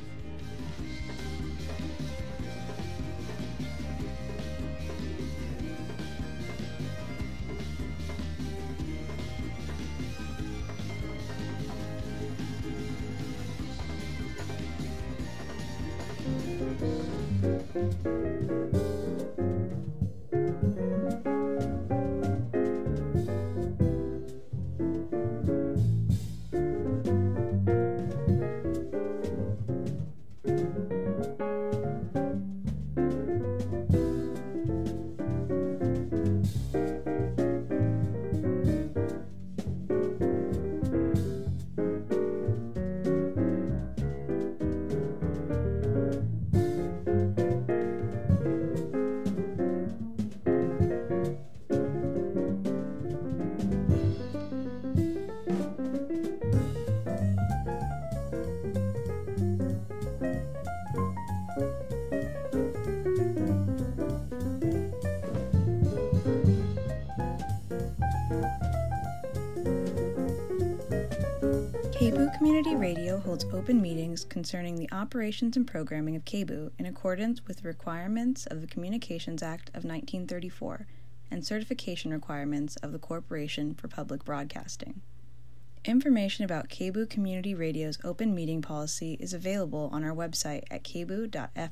K B U Community Radio holds open meetings concerning the operations and programming of K B U in accordance with requirements of the Communications Act of nineteen thirty-four and certification requirements of the Corporation for Public Broadcasting. Information about K B U Community Radio's open meeting policy is available on our website at k b u dot f